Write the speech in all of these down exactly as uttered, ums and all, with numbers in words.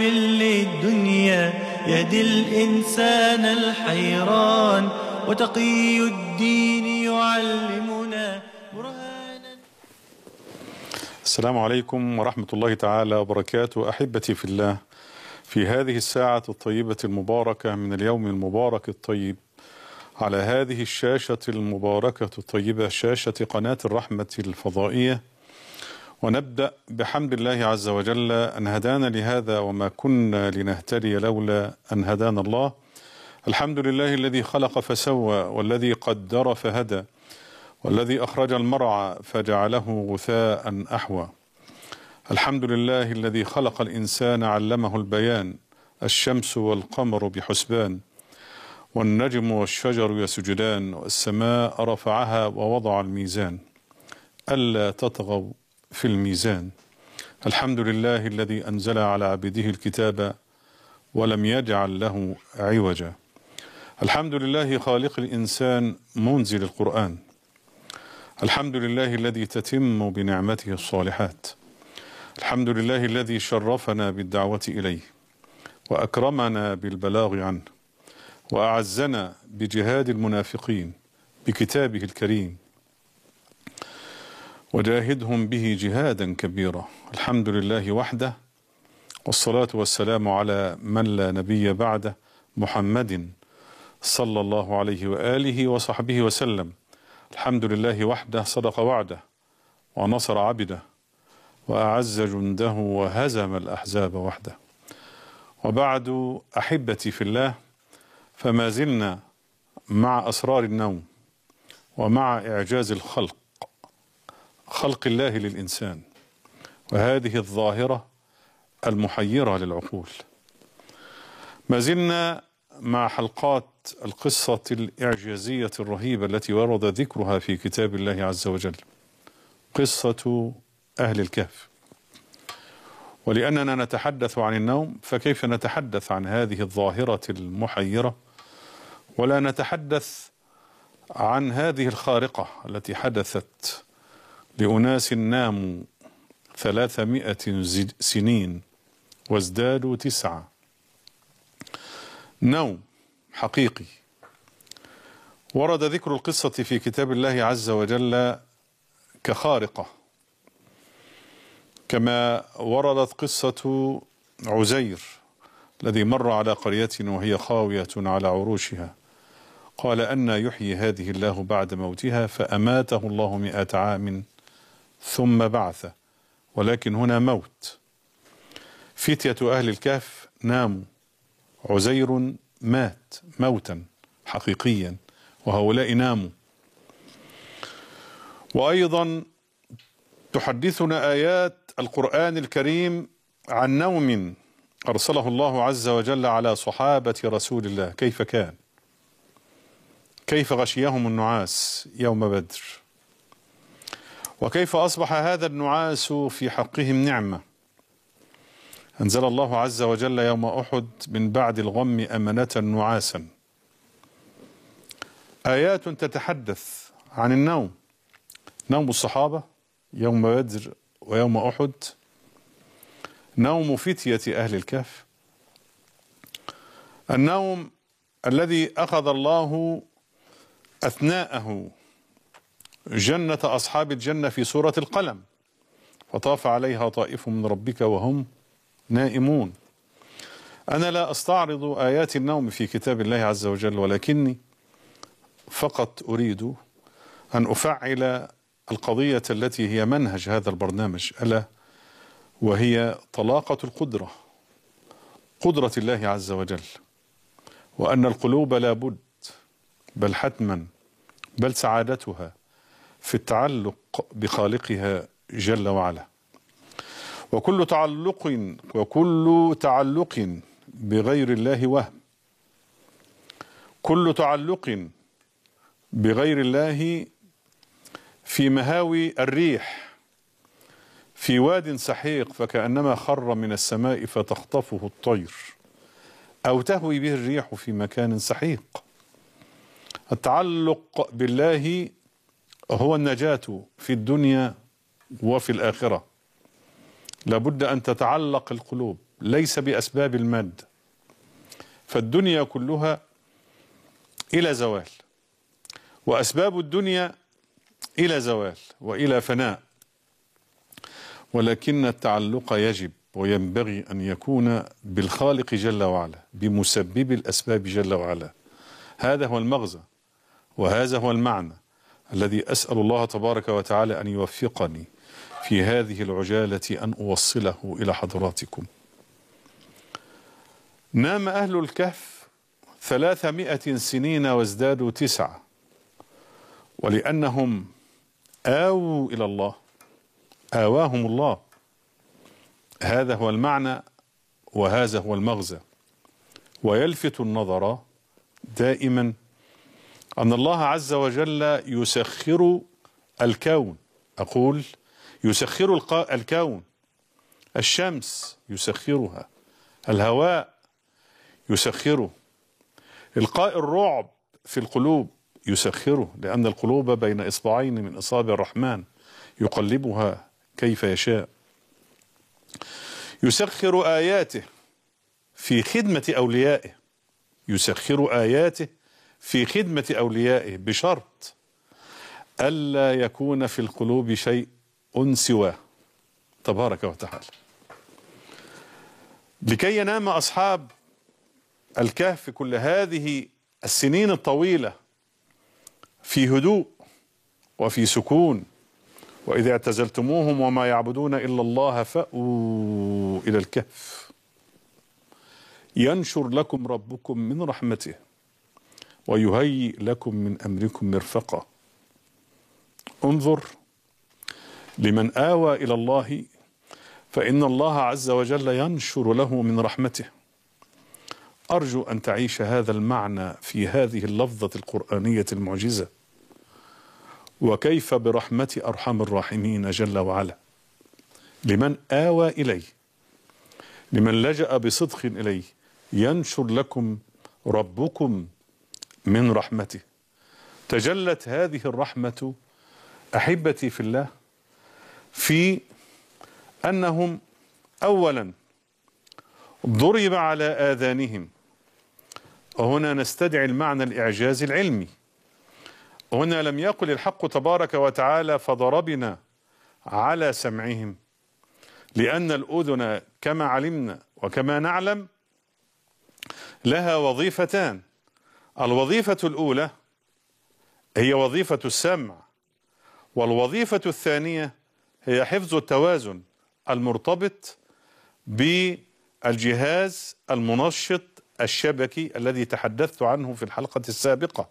للدنيا يهدي الإنسان الحيران، وتقي الدين يعلمنا برهانا. السلام عليكم ورحمة الله تعالى وبركاته. أحبتي في الله، في هذه الساعة الطيبة المباركة من اليوم المبارك الطيب، على هذه الشاشة المباركة الطيبة، شاشة قناة الرحمة الفضائية، ونبدأ بحمد الله عز وجل أن هدانا لهذا وما كنا لنهتدي لولا أن هدانا الله. الحمد لله الذي خلق فسوى، والذي قدر فهدى، والذي أخرج المرعى فجعله غثاء أحوى. الحمد لله الذي خلق الإنسان علمه البيان، الشمس والقمر بحسبان، والنجم والشجر يسجدان، والسماء رفعها ووضع الميزان ألا تطغوا في الميزان. الحمد لله الذي أنزل على عبده الكتاب ولم يجعل له عوجا. الحمد لله خالق الإنسان منزل القرآن. الحمد لله الذي تتم بنعمته الصالحات. الحمد لله الذي شرفنا بالدعوة إليه، وأكرمنا بالبلاغ عنه، وأعزنا بجهاد المنافقين بكتابه الكريم، وجاهدهم به جهادا كبيرا. الحمد لله وحده، والصلاة والسلام على من لا نبي بعده، محمد صلى الله عليه وآله وصحبه وسلم. الحمد لله وحده، صدق وعده ونصر عبده وأعز جنده وهزم الأحزاب وحده. وبعد، أحبتي في الله، فما زلنا مع أسرار النوم ومع إعجاز الخلق، خلق الله للإنسان، وهذه الظاهرة المحيرة للعقول. ما زلنا مع حلقات القصة الإعجازية الرهيبة التي ورد ذكرها في كتاب الله عز وجل، قصة أهل الكهف. ولأننا نتحدث عن النوم، فكيف نتحدث عن هذه الظاهرة المحيرة ولا نتحدث عن هذه الخارقة التي حدثت لأناس ناموا ثلاثمائة سنين وازدادوا تسعة. نوم حقيقي. ورد ذكر القصة في كتاب الله عز وجل كخارقة، كما وردت قصة عزير الذي مر على قرية وهي خاوية على عروشها، قال أن يحيي هذه الله بعد موتها، فأماته الله مئة عام ثم بعث. ولكن هنا موت. فتية أهل الكهف ناموا، عزير مات موتا حقيقيا، وهؤلاء ناموا. وأيضا تحدثنا آيات القرآن الكريم عن نوم أرسله الله عز وجل على صحابة رسول الله. كيف كان؟ كيف غشيهم النعاس يوم بدر؟ وكيف أصبح هذا النعاس في حقهم نعمة؟ أنزل الله عز وجل يوم أحد من بعد الغم أمنة نعاسا. آيات تتحدث عن النوم، نوم الصحابة يوم بدر ويوم أحد، نوم فتية أهل الكهف، النوم الذي أخذ الله أثناءه جنة أصحاب الجنة في سورة القلم، وطاف عليها طائف من ربك وهم نائمون. أنا لا أستعرض آيات النوم في كتاب الله عز وجل، ولكني فقط أريد أن أفعل القضية التي هي منهج هذا البرنامج، ألا وهي طلاقة القدرة، قدرة الله عز وجل، وأن القلوب لا بد بل حتما بل سعادتها في التعلق بخالقها جل وعلا. وكل تعلق وكل تعلق بغير الله وهم، كل تعلق بغير الله في مهاوي الريح، في واد سحيق فكأنما خر من السماء فتخطفه الطير، أو تهوي به الريح في مكان سحيق. التعلق بالله هو النجاة في الدنيا وفي الآخرة. لابد أن تتعلق القلوب ليس بأسباب المادة، فالدنيا كلها إلى زوال، وأسباب الدنيا إلى زوال وإلى فناء، ولكن التعلق يجب وينبغي أن يكون بالخالق جل وعلا، بمسبب الأسباب جل وعلا. هذا هو المغزى وهذا هو المعنى الذي أسأل الله تبارك وتعالى أن يوفقني في هذه العجالة أن أوصله إلى حضراتكم. نام أهل الكهف ثلاثمائة سنين وازدادوا تسعة، ولأنهم آووا إلى الله آواهم الله. هذا هو المعنى وهذا هو المغزى. ويلفت النظر دائما أن الله عز وجل يسخر الكون، أقول يسخر الكون، الشمس يسخرها، الهواء يسخره، إلقاء الرعب في القلوب يسخره، لأن القلوب بين إصبعين من إصابع الرحمن يقلبها كيف يشاء. يسخر آياته في خدمة أوليائه، يسخر آياته في خدمة أوليائه بشرط ألا يكون في القلوب شيء سواه تبارك وتعالى. لكي ينام أصحاب الكهف كل هذه السنين الطويلة في هدوء وفي سكون، وإذا اعتزلتموهم وما يعبدون إلا الله فأووا إلى الكهف ينشر لكم ربكم من رحمته ويهيئ لكم من أمركم مرفقا. انظر لمن آوى إلى الله فإن الله عز وجل ينشر له من رحمته. أرجو أن تعيش هذا المعنى في هذه اللفظة القرآنية المعجزة. وكيف برحمة أرحم الراحمين جل وعلا لمن آوى إليه، لمن لجأ بصدق إليه، ينشر لكم ربكم من رحمته. تجلت هذه الرحمة أحبتي في الله في أنهم أولا ضرب على آذانهم، وهنا نستدعي المعنى الإعجاز العلمي. هنا لم يقل الحق تبارك وتعالى فضربنا على سمعهم، لأن الأذن كما علمنا وكما نعلم لها وظيفتان. الوظيفة الأولى هي وظيفة السمع، والوظيفة الثانية هي حفظ التوازن المرتبط بالجهاز المنشط الشبكي الذي تحدثت عنه في الحلقة السابقة.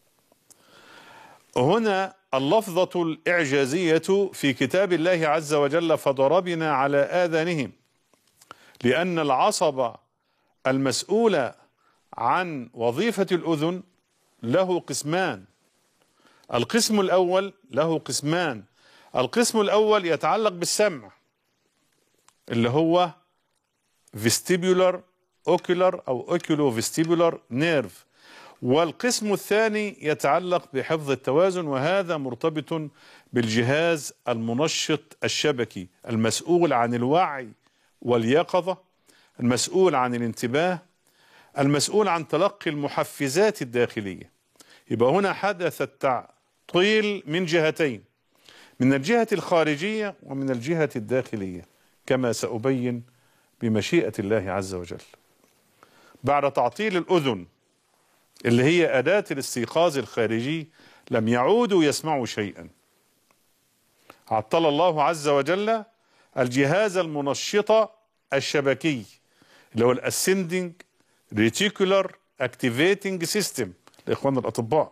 هنا اللفظة الإعجازية في كتاب الله عز وجل فضربنا على آذانهم، لأن العصب المسؤول عن وظيفة الأذن له قسمان. القسم الأول له قسمان. القسم الأول يتعلق بالسمع اللي هو vestibular ocular أو oculo vestibular nerve، والقسم الثاني يتعلق بحفظ التوازن، وهذا مرتبط بالجهاز المنشط الشبكي المسؤول عن الوعي واليقظة، المسؤول عن الانتباه، المسؤول عن تلقي المحفزات الداخلية. يبقى هنا حدث التعطيل من جهتين، من الجهة الخارجية ومن الجهة الداخلية، كما سأبين بمشيئة الله عز وجل. بعد تعطيل الأذن اللي هي أداة الاستيقاظ الخارجي لم يعودوا يسمعوا شيئا. عطل الله عز وجل الجهاز المنشط الشبكي اللي هو الاسندنج ريتيكولار اكتيفيتنج سيستم لإخواننا الأطباء.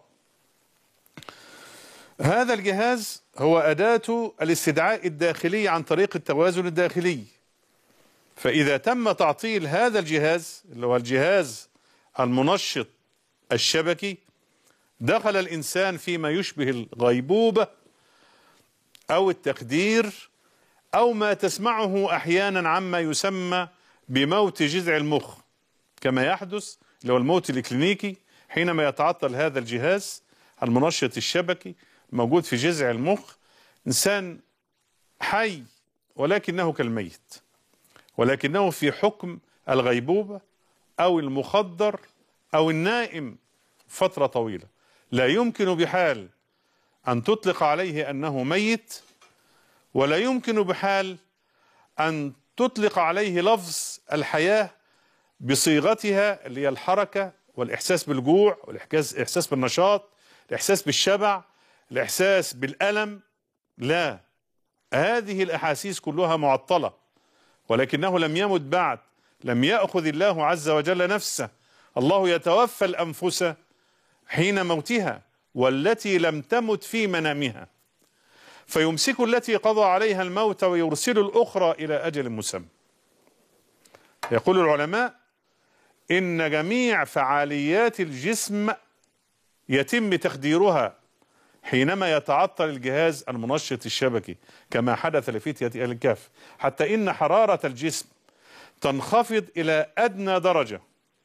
هذا الجهاز هو أداة الاستدعاء الداخلي عن طريق التوازن الداخلي. فإذا تم تعطيل هذا الجهاز اللي هو الجهاز المنشط الشبكي، دخل الإنسان فيما يشبه الغيبوبة أو التخدير أو ما تسمعه أحيانا عما يسمى بموت جذع المخ، كما يحدث اللي هو الموت الإكلينيكي حينما يتعطل هذا الجهاز المنشط الشبكي موجود في جذع المخ. إنسان حي ولكنه كالميت. ولكنه في حكم الغيبوبة أو المخدر أو النائم فترة طويلة، لا يمكن بحال أن تطلق عليه أنه ميت، ولا يمكن بحال أن تطلق عليه لفظ الحياة بصيغتها اللي هي الحركة والإحساس بالجوع والإحساس بالنشاط، الإحساس بالشبع، الإحساس بالألم. لا، هذه الأحاسيس كلها معطلة، ولكنه لم يمت بعد، لم يأخذ الله عز وجل نفسه. الله يتوفى الأنفس حين موتها والتي لم تمت في منامها، فيمسك التي قضى عليها الموت ويرسل الأخرى إلى أجل مسمى. يقول العلماء إن جميع فعاليات الجسم يتم تخديرها حينما يتعطل الجهاز المنشط الشبكي كما حدث لفتية أهل الكهف، حتى إن حرارة الجسم تنخفض إلى أدنى درجة.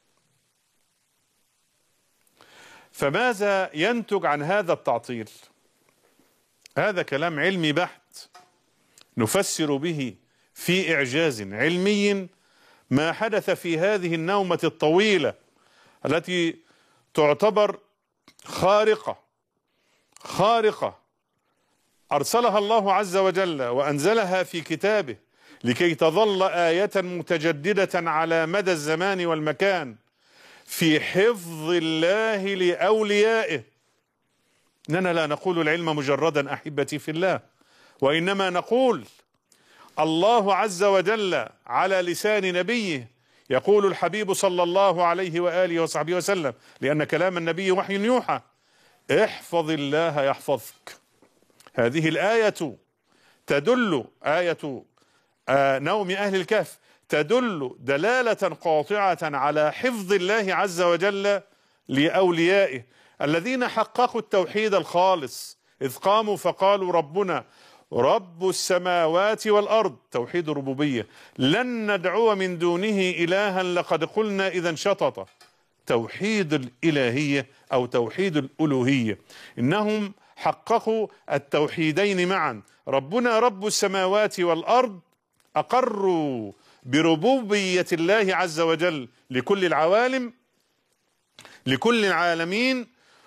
فماذا ينتج عن هذا التعطيل؟ هذا كلام علمي بحت نفسر به في إعجاز علمي ما حدث في هذه النومة الطويلة التي تعتبر خارقة خارقة أرسلها الله عز وجل وأنزلها في كتابه لكي تظل آية متجددة على مدى الزمان والمكان في حفظ الله لأوليائه. إننا لا نقول العلم مجردا أحبتي في الله، وإنما نقول الله عز وجل على لسان نبيه يقول الحبيب صلى الله عليه وآله وصحبه وسلم، لأن كلام النبي وحي يوحى: احفظ الله يحفظك. هذه الآية تدل، آية آه نوم أهل الكهف، تدل دلالة قاطعة على حفظ الله عز وجل لأوليائه الذين حققوا التوحيد الخالص، إذ قاموا فقالوا ربنا رب السماوات والأرض، توحيد الربوبية، لن ندعو من دونه إلها لقد قلنا إذا شطط، توحيد الإلهية أو توحيد الألوهية. إنهم حققوا التوحيدين معا، ربنا رب السماوات والأرض، أقروا بربوبية الله عز وجل لكل العوالم لكل العالمين،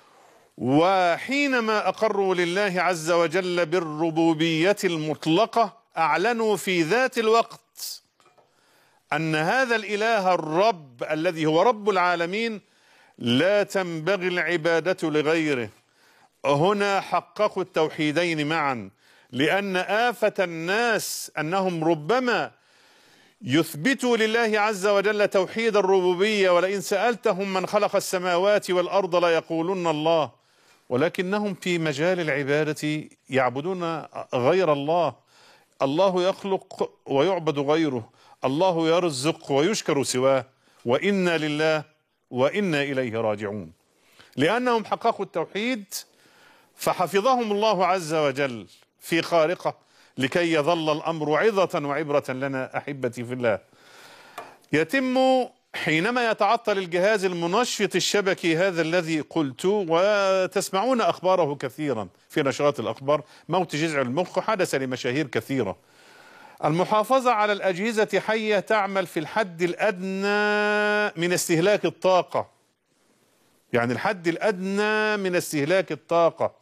وحينما أقروا لله عز وجل بالربوبية المطلقة أعلنوا في ذات الوقت أن هذا الإله الرب الذي هو رب العالمين لا تنبغي العبادة لغيره. هنا حققوا التوحيدين معا، لأن آفة الناس أنهم ربما يثبتوا لله عز وجل توحيد الربوبية، ولئن سألتهم من خلق السماوات والأرض لا يقولون الله، ولكنهم في مجال العبادة يعبدون غير الله. الله يخلق ويعبد غيره، الله يرزق ويشكر سواه، وإنا لله وإنا إليه راجعون. لأنهم حققوا التوحيد فحفظهم الله عز وجل في خارقة لكي يظل الأمر عظة وعبرة لنا أحبتي في الله. يتم حينما يتعطل الجهاز المنشط الشبكي هذا الذي قلت، وتسمعون أخباره كثيرا في نشرات الأخبار، موت جذع المخ حدث لمشاهير كثيرة. المحافظة على الأجهزة حية تعمل في الحد الأدنى من استهلاك الطاقة، يعني الحد الأدنى من استهلاك الطاقة.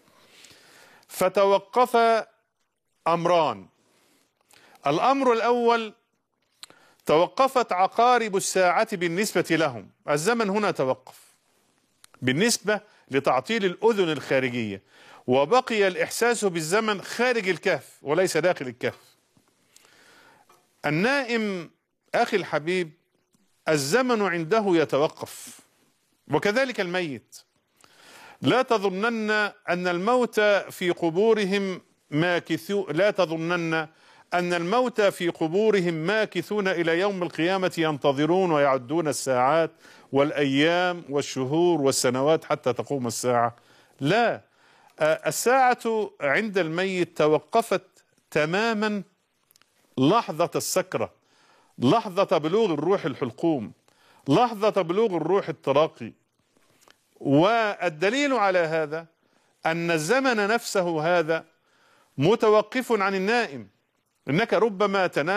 فتوقف أمران: الأمر الأول توقفت عقارب الساعة بالنسبة لهم، الزمن هنا توقف بالنسبة لتعطيل الأذن الخارجية، وبقي الإحساس بالزمن خارج الكهف وليس داخل الكهف. النائم أخي الحبيب الزمن عنده يتوقف، وكذلك الميت. لا تظنن أن الموت في قبورهم ماكثون لا تظنن أن الموت في قبورهم ماكثون إلى يوم القيامة ينتظرون ويعدون الساعات والأيام والشهور والسنوات حتى تقوم الساعة. لا، الساعة عند الميت توقفت تماما لحظة السكرة، لحظة بلوغ الروح الحلقوم، لحظة بلوغ الروح التراقي. والدليل على هذا أن الزمن نفسه هذا متوقف عن النائم. إنك ربما تنام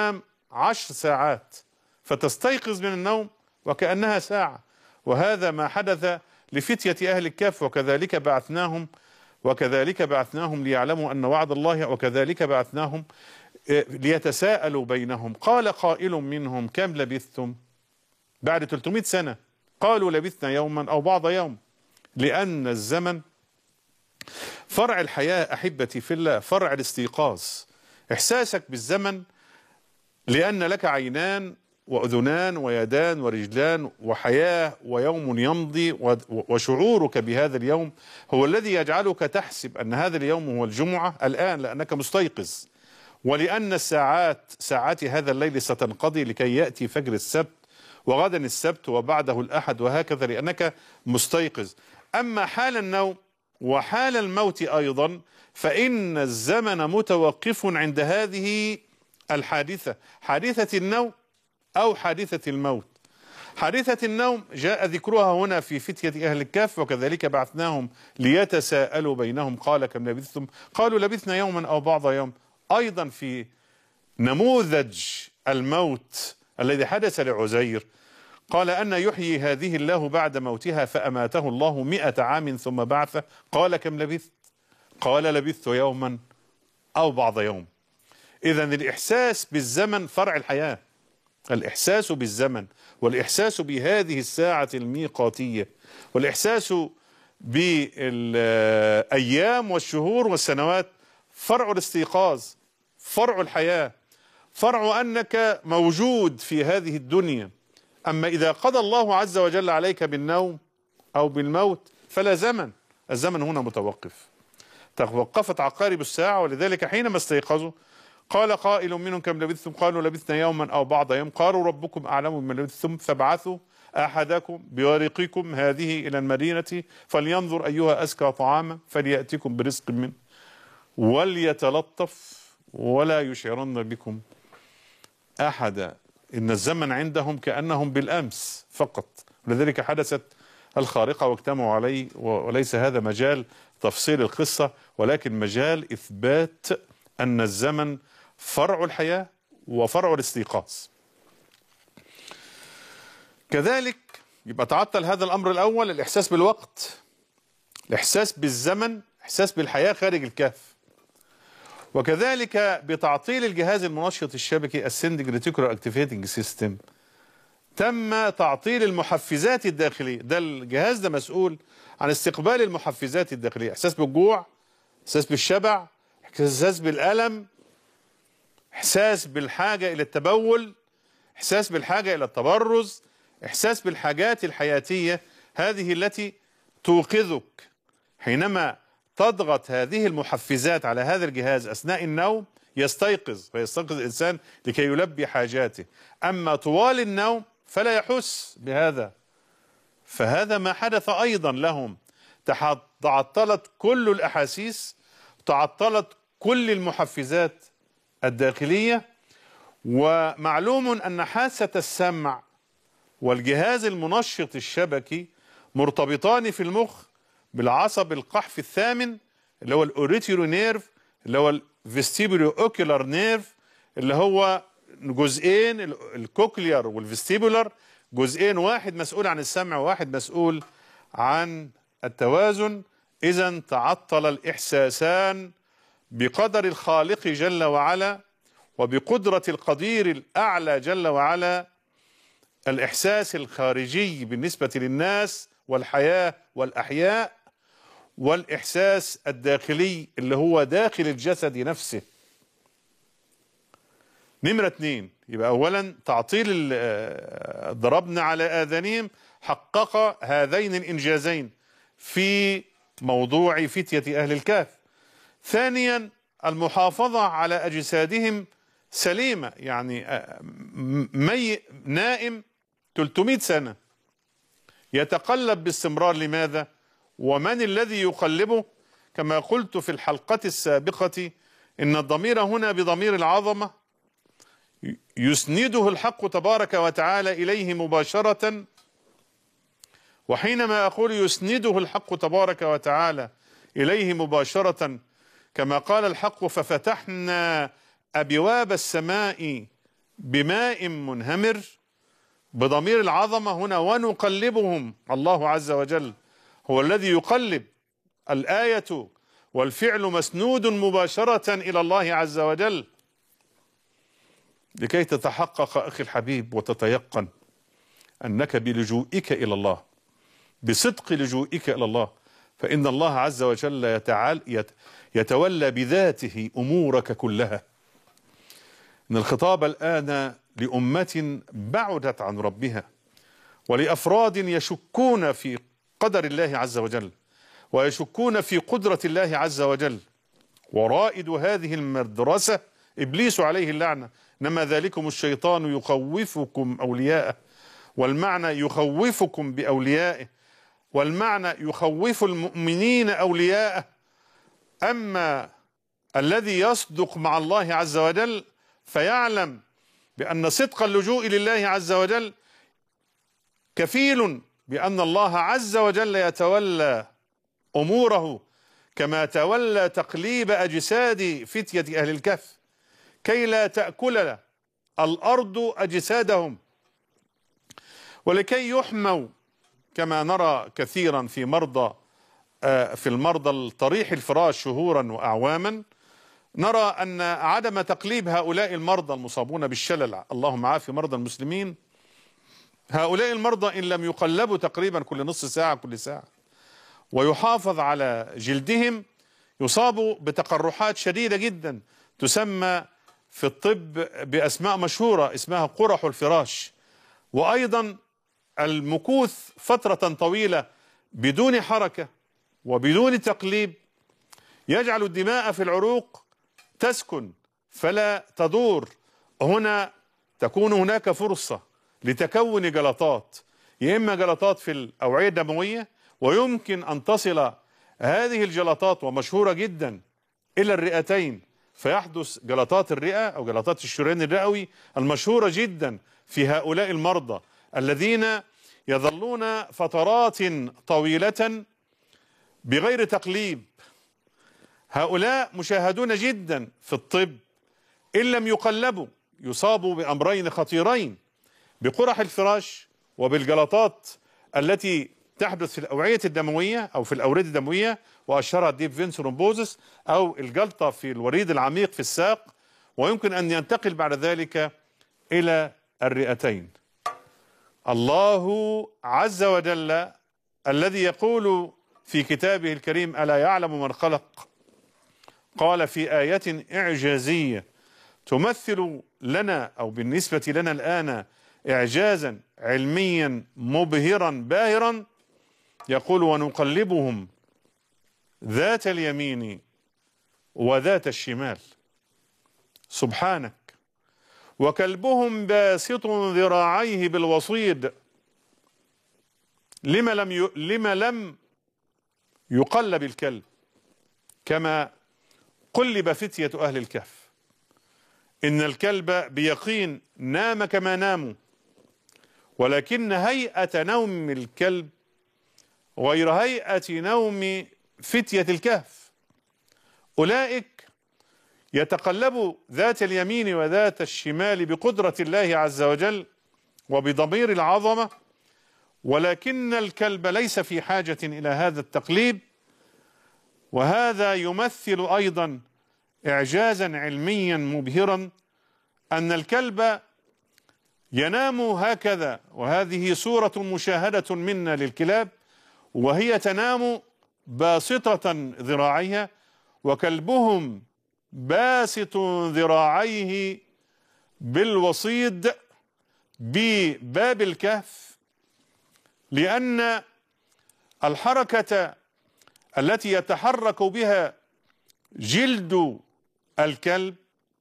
عشر ساعات، فتستيقظ من النوم وكأنها ساعة. وهذا ما حدث لفتية أهل الكهف. وكذلك بعثناهم وكذلك بعثناهم ليعلموا أن وعد الله وكذلك بعثناهم ليتساءلوا بينهم. قال قائل منهم كم لبثتم؟ بعد ثلاثمائة سنة قالوا لبثنا يوما أو بعض يوم. لأن الزمن فرع الحياة أحبتي في الله، فرع الاستيقاظ، إحساسك بالزمن، لأن لك عينان وأذنان ويدان ورجلان وحياة ويوم يمضي، وشعورك بهذا اليوم هو الذي يجعلك تحسب أن هذا اليوم هو الجمعة الآن لأنك مستيقظ، ولأن الساعات ساعات هذا الليل ستنقضي لكي يأتي فجر السبت، وغدا السبت وبعده الأحد، وهكذا لأنك مستيقظ. أما حال النوم وحال الموت أيضا فإن الزمن متوقف عند هذه الحادثة، حادثة النوم أو حادثة الموت. حادثة النوم جاء ذكرها هنا في فتية أهل الكهف، وكذلك بعثناهم ليتساءلوا بينهم قال كم لبثتم؟ قالوا لبثنا يوما أو بعض يوم. أيضا في نموذج الموت الذي حدث لعزير قال أن يحيي هذه الله بعد موتها فأماته الله مئة عام ثم بعثه قال كم لبثت؟ قال لبثت يوما أو بعض يوم. إذن الإحساس بالزمن فرع الحياة، الإحساس بالزمن والإحساس بهذه الساعة الميقاتية والإحساس بالأيام والشهور والسنوات فرع الاستيقاظ، فرع الحياة، فرع أنك موجود في هذه الدنيا. أما إذا قضى الله عز وجل عليك بالنوم أو بالموت فلا زمن، الزمن هنا متوقف، توقفت عقارب الساعة. ولذلك حينما استيقظوا قال قائل منهم كم لبثتم؟ قالوا لبثنا يوما أو بعض يوم. قالوا ربكم أعلم بما لبثتم فابعثوا أحدكم بورقكم هذه إلى المدينة فلينظر أيها أزكى طعاما فليأتكم برزق منه وليتلطف ولا يشعرن بكم أحدا. إن الزمن عندهم كأنهم بالأمس فقط، ولذلك حدثت الخارقة واجتمعوا عليه. وليس هذا مجال تفصيل القصة، ولكن مجال إثبات أن الزمن فرع الحياة وفرع الاستيقاظ. كذلك يبقى تعطل هذا الأمر الأول، الإحساس بالوقت، الإحساس بالزمن، إحساس بالحياة خارج الكهف. وكذلك بتعطيل الجهاز المنشط الشبكي السندنج ريتيكولار اكتيفيتنج سيستم تم تعطيل المحفزات الداخلية. ده الجهاز ده مسؤول عن استقبال المحفزات الداخلية، إحساس بالجوع، إحساس بالشبع، إحساس بالألم، إحساس بالحاجة إلى التبول، إحساس بالحاجة إلى التبرز، إحساس بالحاجات الحياتية هذه التي توقظك. حينما تضغط هذه المحفزات على هذا الجهاز أثناء النوم يستيقظ، فيستيقظ الإنسان لكي يلبي حاجاته. أما طوال النوم فلا يحس بهذا. فهذا ما حدث أيضا لهم، تعطلت كل الأحاسيس، تعطلت كل المحفزات الداخلية. ومعلوم أن حاسة السمع والجهاز المنشط الشبكي مرتبطان في المخ بالعصب القحف الثامن اللي هو الأوريتيرو نيرف، اللي هو الفيستيبولو أوكيولار نيرف، اللي هو جزئين الكوكليار والفيستيبولار، جزئين، واحد مسؤول عن السمع وواحد مسؤول عن التوازن. إذن تعطل الإحساسان بقدر الخالق جل وعلا وبقدرة القدير الأعلى جل وعلا. الإحساس الخارجي بالنسبة للناس والحياة والأحياء، والإحساس الداخلي اللي هو داخل الجسد نفسه. نمرة اتنين، يبقى أولا تعطيل ضربنا على آذانهم حقق هذين الإنجازين في موضوع فتية أهل الكهف. ثانيا المحافظة على أجسادهم سليمة، يعني مي نائم ثلاثمائة سنة يتقلب باستمرار. لماذا؟ ومن الذي يقلبه؟ كما قلت في الحلقة السابقة إن الضمير هنا بضمير العظمة يسنده الحق تبارك وتعالى إليه مباشرة. وحينما أقول يسنده الحق تبارك وتعالى إليه مباشرة كما قال الحق ففتحنا أبواب السماء بماء منهمر بضمير العظمة هنا، ونقلبهم. الله عز وجل هو الذي يقلب، الآية والفعل مسنود مباشرة إلى الله عز وجل، لكي تتحقق أخي الحبيب وتتيقن أنك بلجوئك إلى الله، بصدق لجوئك إلى الله، فإن الله عز وجل يتعال يتولى بذاته أمورك كلها. إن الخطاب الآن لأمة بعدت عن ربها، ولأفراد يشكون في قدر الله عز وجل، ويشكون في قدرة الله عز وجل. ورائد هذه المدرسة إبليس عليه اللعنة، إنما ذلكم الشيطان يخوفكم أولياءه، والمعنى يخوفكم بأوليائه، والمعنى يخوف المؤمنين أولياءه. أما الذي يصدق مع الله عز وجل فيعلم بأن صدق اللجوء لله عز وجل كفيل بأن الله عز وجل يتولى أموره، كما تولى تقليب أجساد فتية أهل الكهف كي لا تأكل الأرض أجسادهم، ولكي يحموا كما نرى كثيرا في مرضى في المرضى الطريح الفراش شهورا وأعواما. نرى أن عدم تقليب هؤلاء المرضى المصابون بالشلل، اللهم عافي مرضى المسلمين، هؤلاء المرضى إن لم يقلبوا تقريبا كل نصف ساعة كل ساعة ويحافظ على جلدهم، يصابوا بتقرحات شديدة جدا تسمى في الطب بأسماء مشهورة اسمها قرح الفراش. وأيضا المكوث فترة طويلة بدون حركة وبدون تقليب يجعل الدماء في العروق تسكن فلا تدور. هنا تكون هناك فرصة لتكون جلطات، يا إما جلطات في الأوعية الدموية، ويمكن أن تصل هذه الجلطات ومشهورة جدا إلى الرئتين، فيحدث جلطات الرئة أو جلطات الشريان الرئوي المشهورة جدا في هؤلاء المرضى الذين يظلون فترات طويلة بغير تقليب. هؤلاء مشاهدون جدا في الطب، إن لم يقلبوا يصابوا بأمرين خطيرين، بقرح الفراش وبالجلطات التي تحدث في الأوعية الدموية أو في الأوردة الدموية، وأشهرها ديب فين ثرومبوزس أو الجلطة في الوريد العميق في الساق، ويمكن أن ينتقل بعد ذلك إلى الرئتين. الله عز وجل الذي يقول في كتابه الكريم ألا يعلم من خلق، قال في آية إعجازية تمثل لنا أو بالنسبة لنا الآن إعجازا علميا مبهرا باهرا، يقول ونقلبهم ذات اليمين وذات الشمال. سبحانك. وكلبهم باسط ذراعيه بالوصيد. لما لم ي... لما لم يقلب الكلب كما قلب فتية أهل الكهف؟ إن الكلب بيقين نام كما ناموا، ولكن هيئة نوم الكلب غير هيئة نوم فتية الكهف. أولئك يتقلب ذات اليمين وذات الشمال بقدرة الله عز وجل وبضمير العظمة، ولكن الكلب ليس في حاجة إلى هذا التقليب. وهذا يمثل أيضا إعجازا علميا مبهرا، أن الكلب ينام هكذا، وهذه صورة مشاهدة منا للكلاب، وهي تنام باسطة ذراعيها، وكلبهم باسط ذراعيه بالوصيد بباب الكهف، لأن الحركة التي يتحرك بها جلد الكلب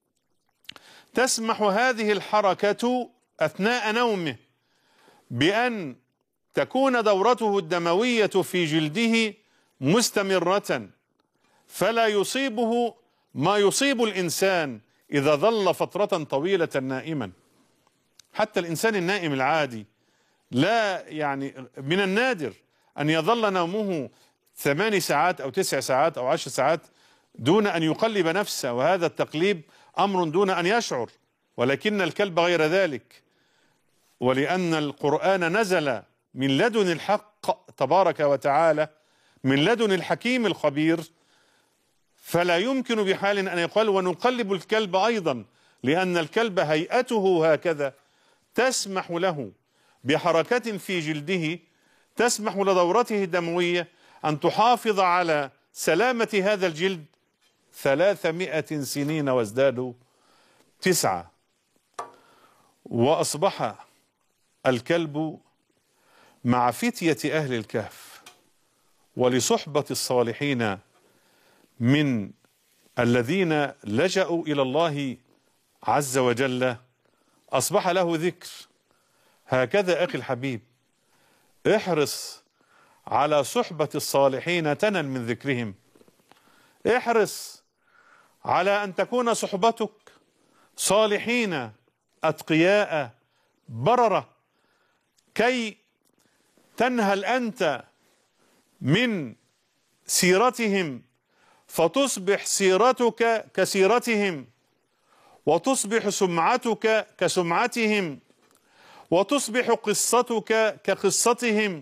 تسمح هذه الحركة أثناء نومه بأن تكون دورته الدموية في جلده مستمرة، فلا يصيبه ما يصيب الإنسان إذا ظل فترة طويلة نائما. حتى الإنسان النائم العادي لا يعني من النادر أن يظل نومه ثماني ساعات أو تسع ساعات أو عشر ساعات دون أن يقلب نفسه، وهذا التقليب أمر دون أن يشعر. ولكن الكلب غير ذلك، ولأن القرآن نزل من لدن الحق تبارك وتعالى، من لدن الحكيم الخبير، فلا يمكن بحال أن يقال ونقلب الكلب أيضا، لأن الكلب هيئته هكذا تسمح له بحركة في جلده، تسمح لدورته الدموية أن تحافظ على سلامة هذا الجلد ثلاثمائة سنين وازدادوا تسعة. وأصبح الكلب مع فتية أهل الكهف ولصحبة الصالحين من الذين لجأوا إلى الله عز وجل أصبح له ذكر. هكذا أخي الحبيب، احرص على صحبة الصالحين تنل من ذكرهم، احرص على أن تكون صحبتك صالحين أتقياء بررة، كي تنهل أنت من سيرتهم فتصبح سيرتك كسيرتهم، وتصبح سمعتك كسمعتهم، وتصبح قصتك كقصتهم،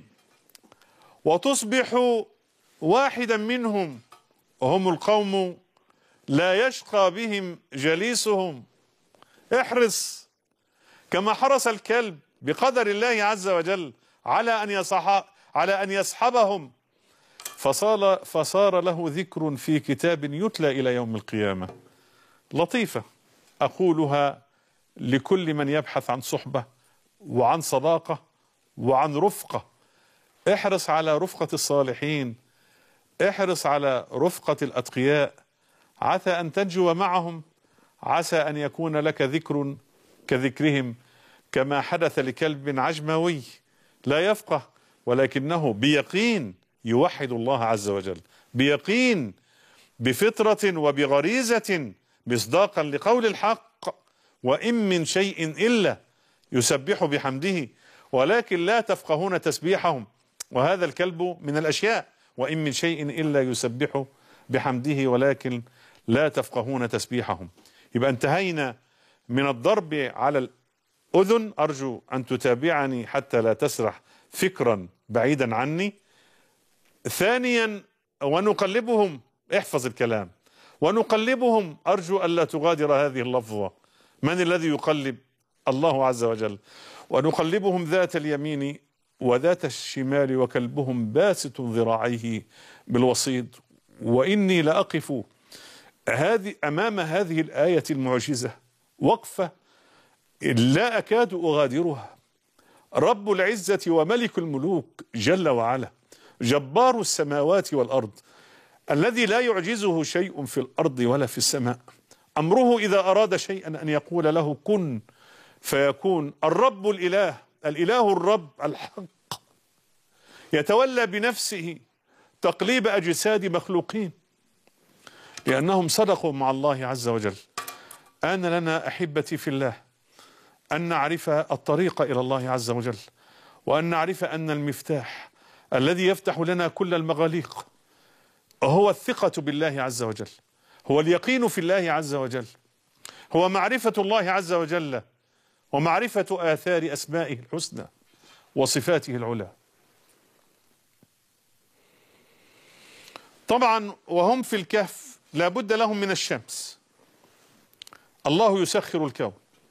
وتصبح واحدا منهم، وهم القوم لا يشقى بهم جليسهم. احرص كما حرص الكلب بقدر الله عز وجل على أن يصح على أن يصحبهم، فصار فصار له ذكر في كتاب يتلى إلى يوم القيامة. لطيفة أقولها لكل من يبحث عن صحبة وعن صداقة وعن رفقة. احرص على رفقة الصالحين، احرص على رفقة الأتقياء، عسى أن تنجو معهم، عسى أن يكون لك ذكر كذكرهم، كما حدث لكلب عجموي لا يفقه ولكنه بيقين يوحد الله عز وجل، بيقين، بفطرة وبغريزة، مصداقا لقول الحق: وإن من شيء إلا يسبح بحمده ولكن لا تفقهون تسبيحهم. وهذا الكلب من الأشياء، وإن من شيء إلا يسبح بحمده ولكن لا تفقهون تسبيحهم. يبقى انتهينا من الضرب على الأذن. أرجو أن تتابعني حتى لا تسرح فكرا بعيدا عني. ثانيا، ونقلبهم، احفظ الكلام، ونقلبهم، أرجو ألا تغادر هذه اللفظة. من الذي يقلب؟ الله عز وجل. ونقلبهم ذات اليمين وذات الشمال وكلبهم باسط ذراعيه بالوصيد. وإني لأقف هذه أمام هذه الآية المعجزة وقفة لا أكاد أغادرها. رب العزة وملك الملوك جل وعلا، جبار السماوات والأرض، الذي لا يعجزه شيء في الأرض ولا في السماء، أمره إذا أراد شيئا أن يقول له كن فيكون. الرب الإله، الإله الرب الحق، يتولى بنفسه تقليب أجساد مخلوقين لأنهم صدقوا مع الله عز وجل. آن لنا أحبتي في الله أن نعرف الطريق إلى الله عز وجل، وأن نعرف أن المفتاح الذي يفتح لنا كل المغاليق هو الثقة بالله عز وجل، هو اليقين في الله عز وجل، هو معرفة الله عز وجل ومعرفة آثار أسمائه الحسنى وصفاته العلى. طبعا وهم في الكهف لا بد لهم من الشمس. الله يسخر الكون،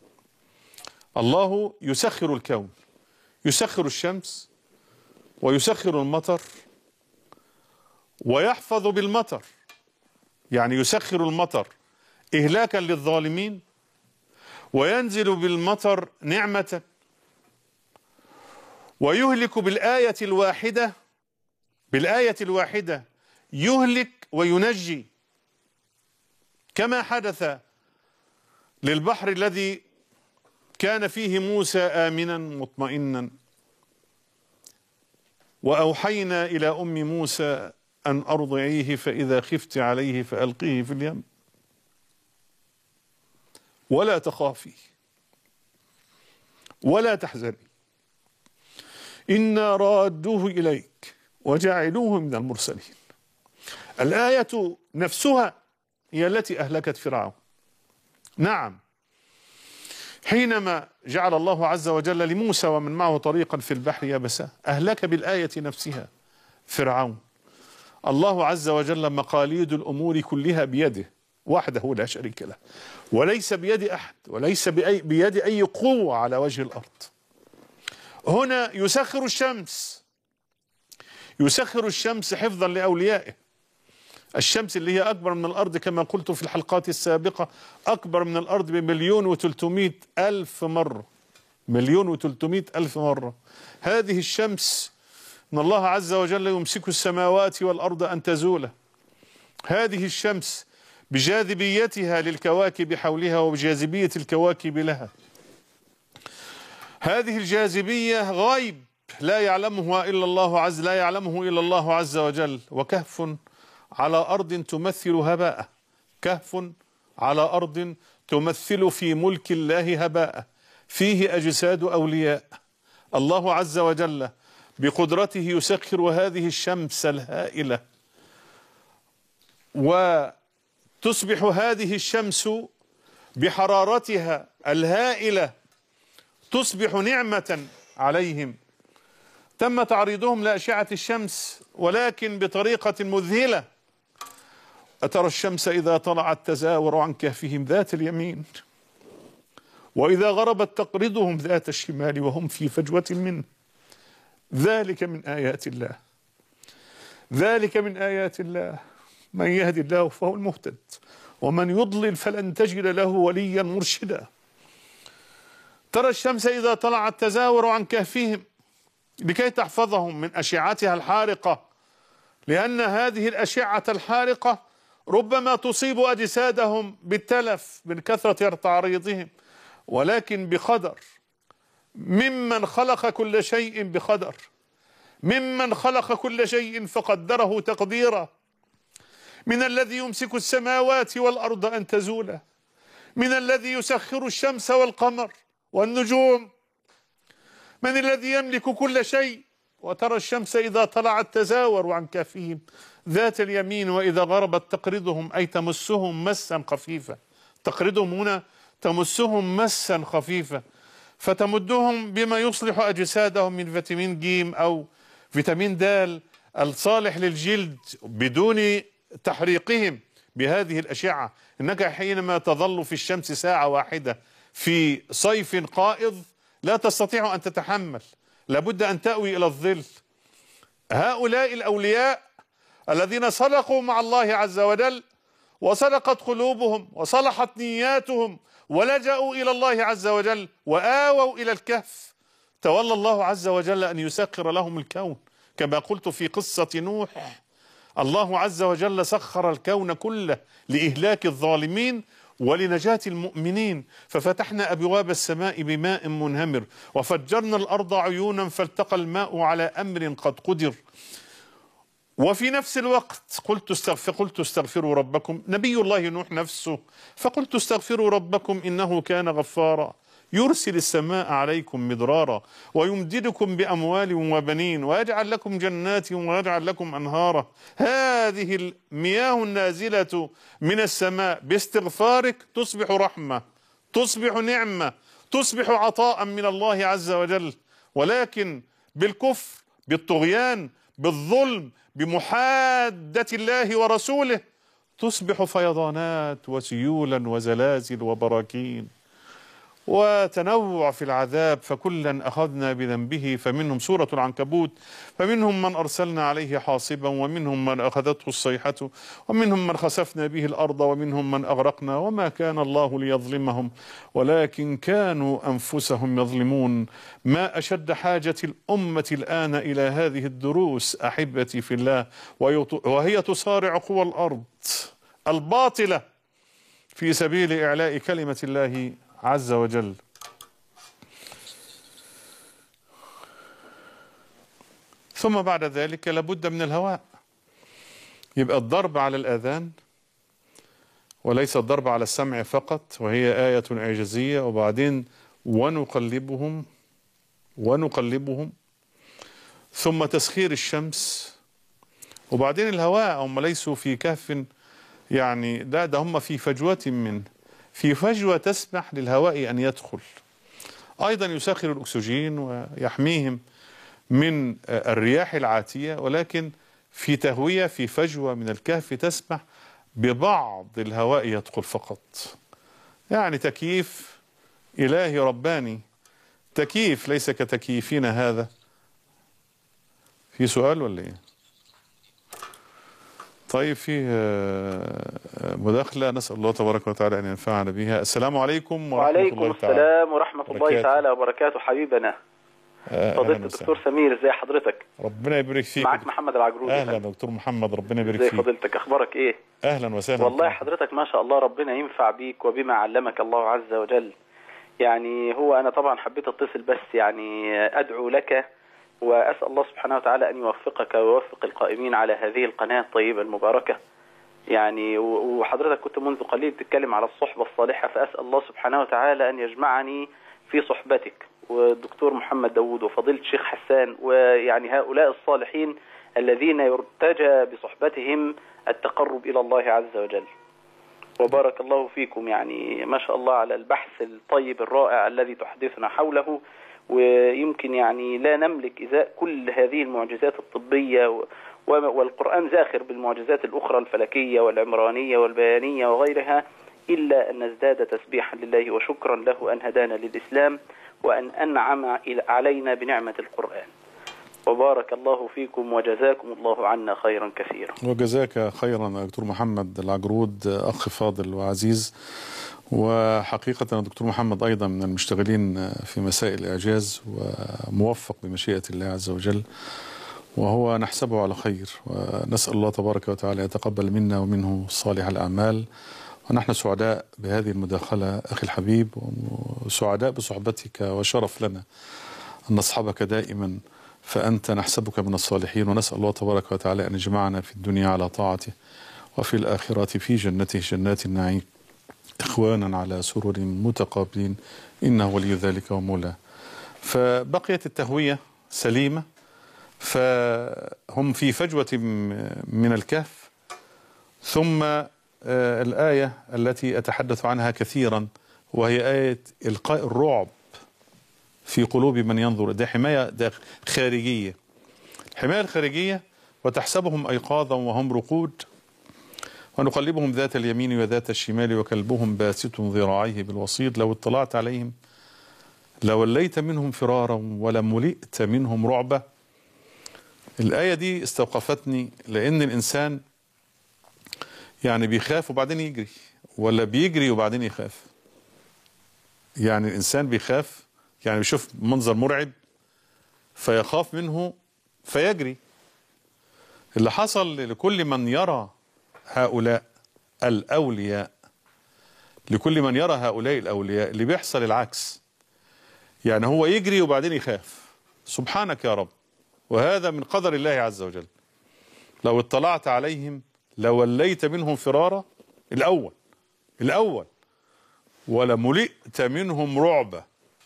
الله يسخر الكون، يسخر الشمس ويسخر المطر ويحفظ بالمطر، يعني يسخر المطر إهلاكا للظالمين، وينزل بالمطر نعمة، ويهلك بالآية الواحدة، بالآية الواحدة يهلك وينجي، كما حدث للبحر الذي كان فيه موسى آمنا مطمئنا، وأوحينا إلى أم موسى أن أرضعيه فإذا خفت عليه فألقيه في اليم ولا تخافي ولا تحزني إنا رادوه إليك وجعلوه من المرسلين. الآية نفسها هي التي أهلكت فرعون. نعم، حينما جعل الله عز وجل لموسى ومن معه طريقا في البحر يبسا أهلك بالآية نفسها فرعون. الله عز وجل مقاليد الأمور كلها بيده وحده لا شريك له، وليس بيد أحد، وليس بأي بيد أي قوة على وجه الأرض. هنا يسخر الشمس، يسخر الشمس حفظا لأوليائه. الشمس اللي هي أكبر من الأرض كما قلت في الحلقات السابقة، أكبر من الأرض بمليون وثلاثمائة ألف مرة، مليون وثلاثمائة ألف مرة. هذه الشمس إن الله عز وجل يمسك السماوات والأرض أن تزولا. هذه الشمس بجاذبيتها للكواكب حولها وبجاذبية الكواكب لها. هذه الجاذبية غيب لا يعلمه إلا الله عز لا يعلمه إلا الله عز وجل. وكهف على أرض تمثل هباء، كهف على أرض تمثل في ملك الله هباء، فيه أجساد أولياء. الله عز وجل بقدرته يسخر هذه الشمس الهائلة، وتصبح هذه الشمس بحرارتها الهائلة تصبح نعمة عليهم. تم تعريضهم لأشعة الشمس ولكن بطريقة مذهلة. أترى الشمس إذا طلعت تزاور عن كهفهم ذات اليمين وإذا غربت تقرضهم ذات الشمال وهم في فجوة منه. ذلك من آيات الله، ذلك من آيات الله. من يهدي الله فهو المهتد ومن يضلل فلن تجد له وليا مرشدا. ترى الشمس إذا طلعت تزاور عن كهفهم لكي تحفظهم من أشعتها الحارقة، لأن هذه الأشعة الحارقة ربما تصيب أجسادهم بالتلف من كثرة تعريضهم، ولكن بقدر. ممن خلق كل شيء بقدر، ممن خلق كل شيء فقدره تقديرا، من الذي يمسك السماوات والأرض أن تزولا، من الذي يسخر الشمس والقمر والنجوم، من الذي يملك كل شيء. وترى الشمس إذا طلعت تزاور عن كهفهم ذات اليمين وإذا غربت تقرضهم، أي تمسهم مسا خفيفا. تقرضهم هنا تمسهم مسا خفيفا، فتمدهم بما يصلح أجسادهم من فيتامين جيم أو فيتامين د الصالح للجلد بدون تحريقهم بهذه الأشعة. إنك حينما تظل في الشمس ساعة واحدة في صيف قائض لا تستطيع أن تتحمل، لابد أن تأوي إلى الظل. هؤلاء الأولياء الذين صدقوا مع الله عز وجل وصدقت قلوبهم وصلحت نياتهم ولجأوا إلى الله عز وجل وآووا إلى الكهف، تولى الله عز وجل أن يسخر لهم الكون. كما قلت في قصة نوح، الله عز وجل سخر الكون كله لإهلاك الظالمين ولنجاة المؤمنين. ففتحنا أبواب السماء بماء منهمر وفجرنا الأرض عيونا فالتقى الماء على أمر قد قدر. وفي نفس الوقت قلت استغفر قلت استغفروا ربكم، نبي الله نوح نفسه، فقلت استغفروا ربكم إنه كان غفارا يرسل السماء عليكم مدرارا ويمددكم بأموال وبنين ويجعل لكم جنات ويجعل لكم أنهارا. هذه المياه النازلة من السماء باستغفارك تصبح رحمة، تصبح نعمة، تصبح عطاء من الله عز وجل. ولكن بالكفر، بالطغيان، بالظلم، بمحادة الله ورسوله تصبح فيضانات وسيولا وزلازل وبراكين وتنوع في العذاب. فكلا أخذنا بذنبه، فمنهم سورة العنكبوت، فمنهم من أرسلنا عليه حاصبا ومنهم من أخذته الصيحة ومنهم من خسفنا به الأرض ومنهم من أغرقنا وما كان الله ليظلمهم ولكن كانوا أنفسهم يظلمون. ما أشد حاجة الأمة الآن إلى هذه الدروس أحبتي في الله، وهي تصارع قوى الأرض الباطلة في سبيل إعلاء كلمة الله عز وجل. ثم بعد ذلك لابد من الهواء. يبقى الضرب على الآذان وليس الضرب على السمع فقط، وهي آية إعجازية. وبعدين ونقلبهم ونقلبهم ثم تسخير الشمس، وبعدين الهواء. هم ليسوا في كهف يعني، لا ده هم في فجوة منه، في فجوة تسمح للهواء أن يدخل. أيضا يسخر الأكسجين ويحميهم من الرياح العاتية، ولكن في تهوية في فجوة من الكهف تسمح ببعض الهواء يدخل فقط. يعني تكييف إلهي رباني، تكييف ليس كتكييفنا هذا. في سؤال ولا ايه؟ طيب في مداخلة، نسأل الله تبارك وتعالى أن ينفعنا بها. السلام عليكم ورحمة وعليكم الله تعالى. السلام ورحمة الله تعالى وبركاته. حبيبنا فضيلة الدكتور سمير، ازي حضرتك؟ ربنا يبارك فيك. معك محمد العجروزي. اهلا دكتور محمد، ربنا يبارك فيك. ازي فضيلتك، اخبارك ايه؟ اهلا وسهلا. والله حضرتك ما شاء الله ربنا ينفع بيك وبما علمك الله عز وجل. يعني هو انا طبعا حبيت اتصل بس يعني ادعو لك واسال الله سبحانه وتعالى ان يوفقك ويوفق القائمين على هذه القناة الطيبة المباركة. يعني وحضرتك كنت منذ قليل تتكلم على الصحبة الصالحة، فاسال الله سبحانه وتعالى ان يجمعني في صحبتك والدكتور محمد داوود وفضيلة الشيخ حسان، ويعني هؤلاء الصالحين الذين يرتجى بصحبتهم التقرب إلى الله عز وجل. وبارك الله فيكم، يعني ما شاء الله على البحث الطيب الرائع الذي تحدثنا حوله. ويمكن يعني لا نملك إزاء كل هذه المعجزات الطبية، والقرآن زاخر بالمعجزات الأخرى الفلكية والعمرانية والبيانية وغيرها، إلا أن نزداد تسبيحا لله وشكرا له أن هدانا للإسلام وأن أنعم علينا بنعمة القرآن. وبارك الله فيكم وجزاكم الله عنا خيرا كثيرا. وجزاك خيرا دكتور محمد العجرود، أخ فاضل وعزيز. وحقيقة دكتور محمد أيضا من المشتغلين في مسائل الإعجاز وموفق بمشيئة الله عز وجل، وهو نحسبه على خير، ونسأل الله تبارك وتعالى يتقبل منا ومنه صالح الأعمال. ونحن سعداء بهذه المداخلة أخي الحبيب، وسعداء بصحبتك، وشرف لنا أن نصحبك دائما، فأنت نحسبك من الصالحين. ونسأل الله تبارك وتعالى أن يجمعنا في الدنيا على طاعته، وفي الآخرة في جنته جنات النعيم، إخوانا على سرر متقابلين، إنه ولي ذلك ومولاه. فبقيت التهوية سليمة، فهم في فجوة من الكهف. ثم آه الآية التي أتحدث عنها كثيرا، وهي آية إلقاء الرعب في قلوب من ينظر. ده حماية ده خارجية، الحماية الخارجية: وتحسبهم أيقاظا وهم رقود ونقلبهم ذات اليمين وذات الشمال وكلبهم باسط ذراعيه بالوصيد لو اطلعت عليهم لوليت منهم فرارا ولملئت منهم رعبا. الآية دي استوقفتني، لأن الإنسان يعني بيخاف وبعدين يجري، ولا بيجري وبعدين يخاف. يعني الإنسان بيخاف، يعني بيشوف منظر مرعب فيخاف منه فيجري. اللي حصل لكل من يرى هؤلاء الأولياء، لكل من يرى هؤلاء الأولياء اللي بيحصل العكس، يعني هو يجري وبعدين يخاف. سبحانك يا رب، وهذا من قدر الله عز وجل. لو اطلعت عليهم لوليت منهم فرارا، الأول الأول ولملئت منهم رعبا.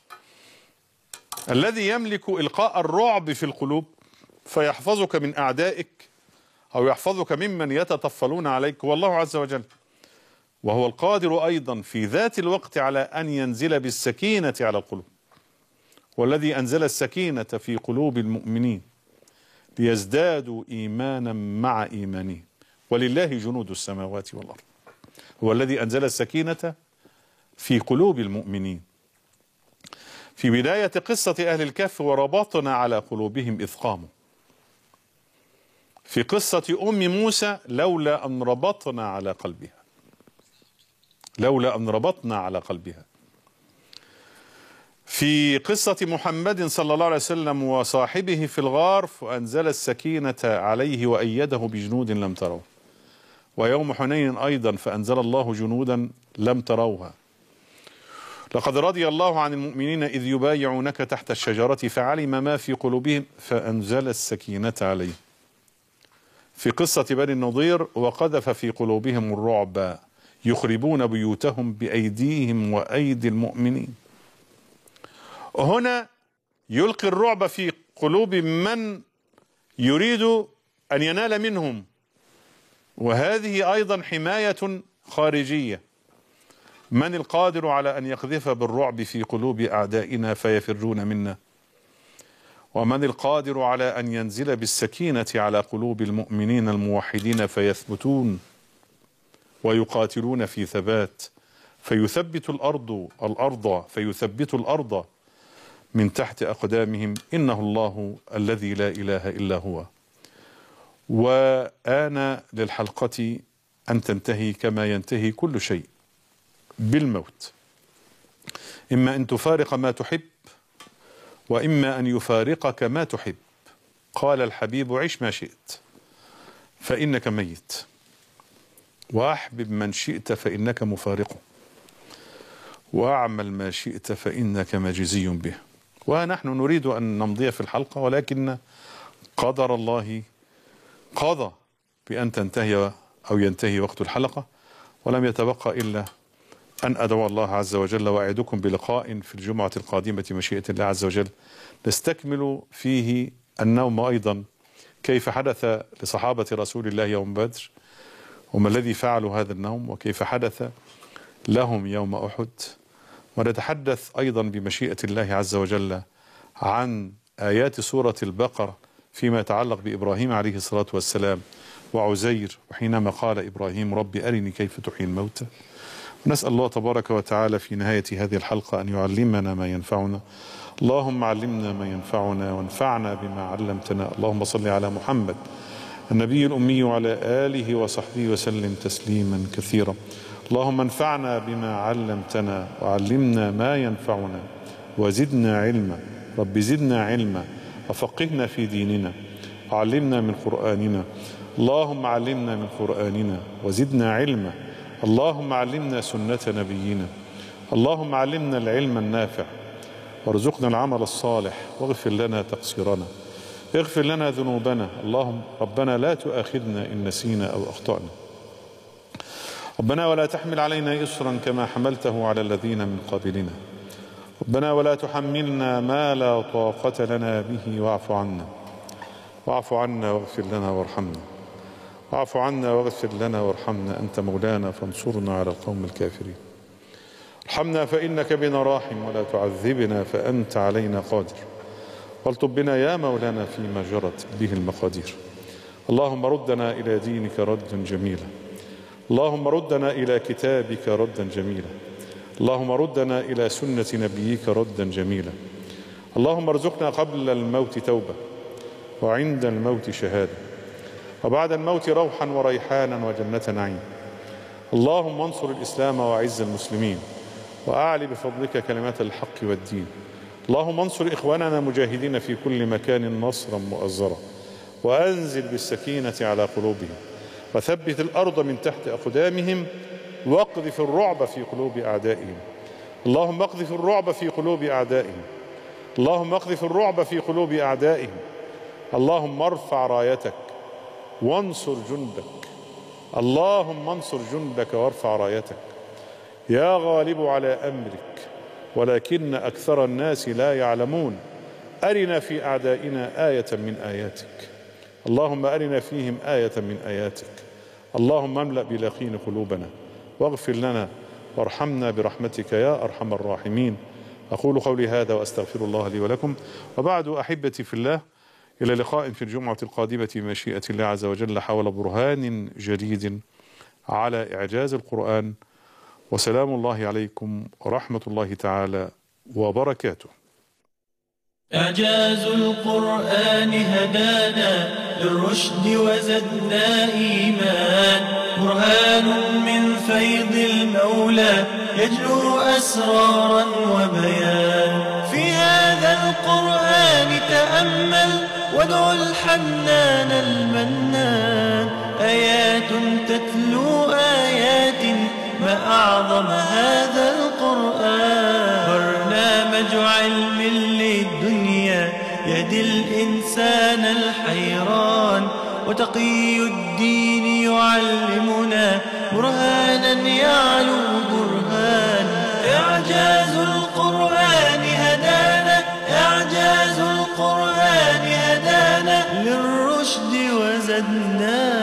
الذي يملك إلقاء الرعب في القلوب فيحفظك من أعدائك أو يحفظك ممن يتطفلون عليك هو الله عز وجل، وهو القادر أيضا في ذات الوقت على أن ينزل بالسكينة على القلوب. والذي أنزل السكينة في قلوب المؤمنين ليزدادوا إيمانا مع إيمانهم ولله جنود السماوات والأرض. هو الذي أنزل السكينة في قلوب المؤمنين. في بداية قصة أهل الكهف: وربطنا على قلوبهم إذ قاموا. في قصة أم موسى: لولا أن ربطنا على قلبها، لولا أن ربطنا على قلبها. في قصة محمد صلى الله عليه وسلم وصاحبه في الغار: فأنزل السكينة عليه وأيده بجنود لم تروه. ويوم حنين أيضا: فأنزل الله جنودا لم تروها. لقد رضي الله عن المؤمنين إذ يبايعونك تحت الشجرة فعلم ما في قلوبهم فأنزل السكينة عليه. في قصة بني النضير: وقذف في قلوبهم الرعب يخربون بيوتهم بأيديهم وأيدي المؤمنين. هنا يلقي الرعب في قلوب من يريد أن ينال منهم، وهذه أيضا حماية خارجية. من القادر على أن يقذف بالرعب في قلوب أعدائنا فيفرون منا؟ ومن القادر على أن ينزل بالسكينة على قلوب المؤمنين الموحدين فيثبتون ويقاتلون في ثبات، فيثبت الأرض الأرض فيثبت الأرض من تحت أقدامهم، إنه الله الذي لا إله إلا هو. وآن للحلقة أن تنتهي كما ينتهي كل شيء، بالموت. إما أن تفارق ما تحب، وإما أن يفارقك ما تحب. قال الحبيب: عش ما شئت فإنك ميت، وأحبب من شئت فإنك مفارقه، وأعمل ما شئت فإنك مجزي به. ونحن نريد أن نمضي في الحلقة، ولكن قدر الله قضى بأن تنتهي أو ينتهي وقت الحلقة، ولم يتبقى إلا أن أدعو الله عز وجل وأعدكم بلقاء في الجمعة القادمة مشيئة الله عز وجل، نستكمل فيه النوم أيضا، كيف حدث لصحابة رسول الله يوم بدر، وما الذي فعلوا هذا النوم، وكيف حدث لهم يوم أحد. ونتحدث أيضا بمشيئة الله عز وجل عن آيات سورة البقرة فيما يتعلق بإبراهيم عليه الصلاة والسلام وعزير، وحينما قال إبراهيم: رب أرني كيف تحيي الموتى. ونسأل الله تبارك وتعالى في نهاية هذه الحلقة أن يعلمنا ما ينفعنا. اللهم علمنا ما ينفعنا وانفعنا بما علمتنا. اللهم صل على محمد النبي الأمي وعلى آله وصحبه وسلم تسليما كثيرا. اللهم انفعنا بما علمتنا وعلمنا ما ينفعنا وزدنا علما. رب زدنا علما وفقهنا في ديننا وعلمنا من قرآننا. اللهم علمنا من قرآننا وزدنا علما. اللهم علمنا سنة نبينا. اللهم علمنا العلم النافع وارزقنا العمل الصالح، واغفر لنا تقصيرنا، اغفر لنا ذنوبنا. اللهم ربنا لا تؤاخذنا إن نسينا أو أخطأنا. ربنا ولا تحمل علينا إصرا كما حملته على الذين من قبلنا. ربنا ولا تحملنا ما لا طاقة لنا به، واعف عنا واعف عنا واغفر لنا وارحمنا. واعف عنا واغفر لنا وارحمنا، أنت مولانا فانصرنا على القوم الكافرين. ارحمنا فإنك بنا راحم، ولا تعذبنا فأنت علينا قادر. والطب بنا يا مولانا فيما جرت به المقادير. اللهم ردنا إلى دينك ردا جميلا. اللهم ردنا إلى كتابك ردا جميلا. اللهم ردنا إلى سنة نبيك ردا جميلا. اللهم ارزقنا قبل الموت توبة، وعند الموت شهادة، وبعد الموت روحا وريحانا وجنة نعيم. اللهم انصر الإسلام وأعز المسلمين، وأعلي بفضلك كلمات الحق والدين. اللهم انصر إخواننا مجاهدين في كل مكان نصرا مؤزرا، وأنزل بالسكينة على قلوبهم، وثبت الأرض من تحت أقدامهم، واقذف الرعب في قلوب أعدائهم. اللهم اقذف الرعب في قلوب أعدائهم. اللهم اقذف الرعب في قلوب أعدائهم. اللهم ارفع رايتك وانصر جندك. اللهم انصر جندك وارفع رايتك. يا غالب على أمرك، ولكن أكثر الناس لا يعلمون. أرنا في أعدائنا آية من آياتك. اللهم أرنا فيهم آية من آياتك. اللهم املأ باليقين قلوبنا، واغفر لنا وارحمنا برحمتك يا أرحم الراحمين. أقول قولي هذا وأستغفر الله لي ولكم. وبعد، أحبتي في الله، إلى لقاء في الجمعة القادمة بمشيئة الله عز وجل حول برهان جديد على إعجاز القرآن. وسلام الله عليكم ورحمة الله تعالى وبركاته. إعجاز القرآن هدانا للرشد وزدنا إيمان، برهان من فيض المولى يجلو أسرارا وبيان. في هذا القرآن تأمل وادع الحنان المنان، آيات تتلو آيات، ما أعظم هذا القرآن. برنامج علم للدنيا يهدي الإنسان الحيران، وتقي الدين يعلمنا برهانا يعلو برهان. إعجاز القرآن هدانا، إعجاز القرآن هدانا للرشد وزدنا